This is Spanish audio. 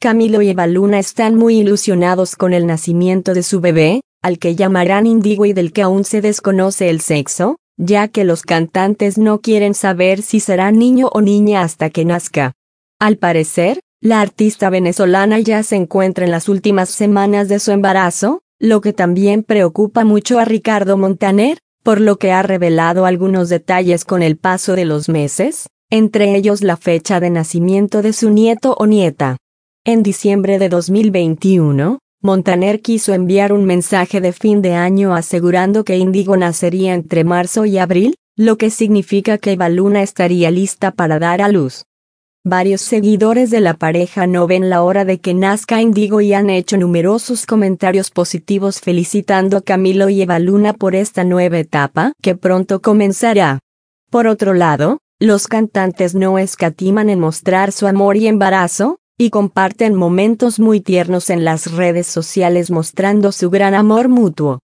Camilo y Evaluna están muy ilusionados con el nacimiento de su bebé, al que llamarán Indigo y del que aún se desconoce el sexo, ya que los cantantes no quieren saber si será niño o niña hasta que nazca. Al parecer, la artista venezolana ya se encuentra en las últimas semanas de su embarazo, lo que también preocupa mucho a Ricardo Montaner, por lo que ha revelado algunos detalles con el paso de los meses, entre ellos la fecha de nacimiento de su nieto o nieta. En diciembre de 2021, Montaner quiso enviar un mensaje de fin de año asegurando que Indigo nacería entre marzo y abril, lo que significa que Evaluna estaría lista para dar a luz. Varios seguidores de la pareja no ven la hora de que nazca Indigo y han hecho numerosos comentarios positivos felicitando a Camilo y Evaluna por esta nueva etapa que pronto comenzará. Por otro lado, los cantantes no escatiman en mostrar su amor y embarazo, y comparten momentos muy tiernos en las redes sociales mostrando su gran amor mutuo.